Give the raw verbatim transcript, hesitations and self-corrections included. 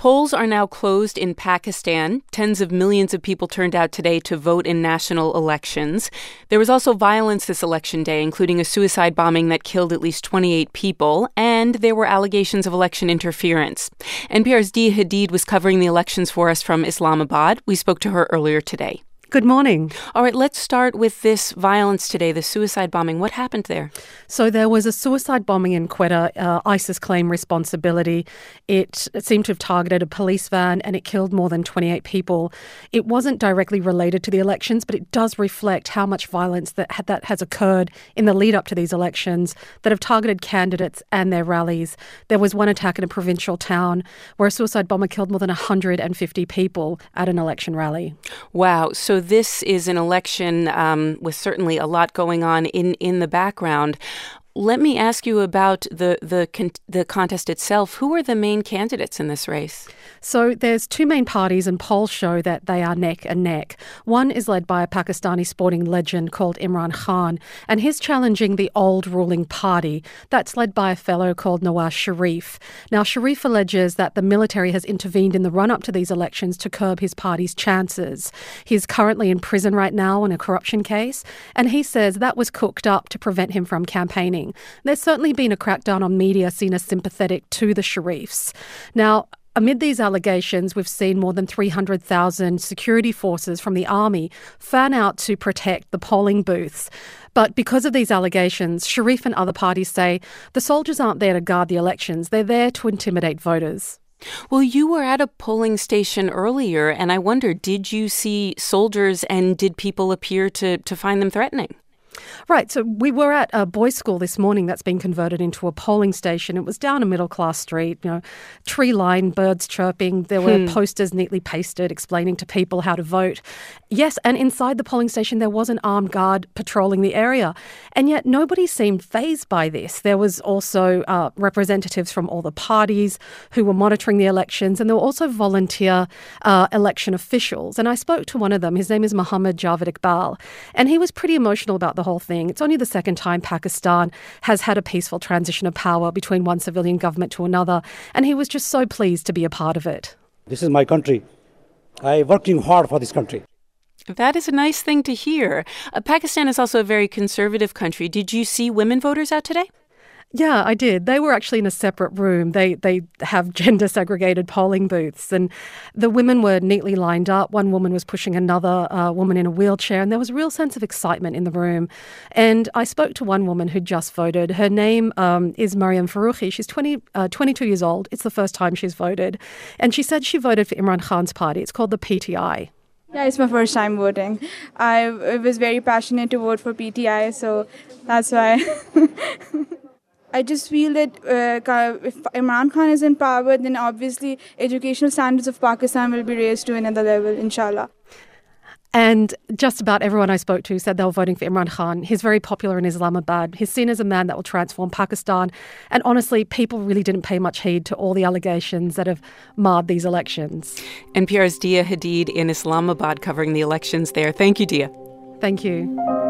Polls are now closed in Pakistan. Tens of millions of people turned out today to vote in national elections. There was also violence this election day, including a suicide bombing that killed at least twenty-eight people, and there were allegations of election interference. N P R's Dia Hadid was covering the elections for us from Islamabad. We spoke to her earlier today. Good morning. All right, let's start with this violence today, the suicide bombing. What happened there? So there was a suicide bombing in Quetta. Uh, ISIS claimed responsibility. It, it seemed to have targeted a police van and it killed more than twenty-eight people. It wasn't directly related to the elections, but it does reflect how much violence that, that has occurred in the lead up to these elections that have targeted candidates and their rallies. There was one attack in a provincial town where a suicide bomber killed more than one hundred fifty people at an election rally. Wow. So this is an election um, with certainly a lot going on in, in the background. Let me ask you about the the con- the contest itself. Who are the main candidates in this race? So there's two main parties, and polls show that they are neck and neck. One is led by a Pakistani sporting legend called Imran Khan, and he's challenging the old ruling party. That's led by a fellow called Nawaz Sharif. Now, Sharif alleges that the military has intervened in the run-up to these elections to curb his party's chances. He's currently in prison right now on a corruption case, and he says that was cooked up to prevent him from campaigning. There's certainly been a crackdown on media seen as sympathetic to the Sharifs. Now, amid these allegations, we've seen more than three hundred thousand security forces from the army fan out to protect the polling booths. But because of these allegations, Sharif and other parties say the soldiers aren't there to guard the elections. They're there to intimidate voters. Well, you were at a polling station earlier, and I wonder, did you see soldiers and did people appear to, to find them threatening? Right. So we were at a boys' school this morning that's been converted into a polling station. It was down a middle-class street, you know, tree-lined, birds chirping. There were hmm. posters neatly pasted explaining to people how to vote. Yes, and inside the polling station there was an armed guard patrolling the area. And yet nobody seemed fazed by this. There was also uh, representatives from all the parties who were monitoring the elections, and there were also volunteer uh, election officials. And I spoke to one of them. His name is Muhammad Javed Iqbal, and he was pretty emotional about the whole thing. It's only the second time Pakistan has had a peaceful transition of power between one civilian government to another, and he was just so pleased to be a part of it. This is my country. I'm working hard for this country. That is a nice thing to hear. Uh, Pakistan is also a very conservative country. Did you see women voters out today? Yeah, I did. They were actually in a separate room. They they have gender-segregated polling booths, and the women were neatly lined up. One woman was pushing another uh, woman in a wheelchair, and there was a real sense of excitement in the room. And I spoke to one woman who just voted. Her name um, is Mariam Farouqi. She's twenty, uh, twenty-two years old. It's the first time she's voted. And she said she voted for Imran Khan's party. It's called the P T I. Yeah, it's my first time voting. I, I was very passionate to vote for P T I, so that's why. I just feel that uh, if Imran Khan is in power, then obviously educational standards of Pakistan will be raised to another level, inshallah. And just about everyone I spoke to said they were voting for Imran Khan. He's very popular in Islamabad. He's seen as a man that will transform Pakistan. And honestly, people really didn't pay much heed to all the allegations that have marred these elections. N P R's Dia Hadid in Islamabad covering the elections there. Thank you, Dia. Thank you.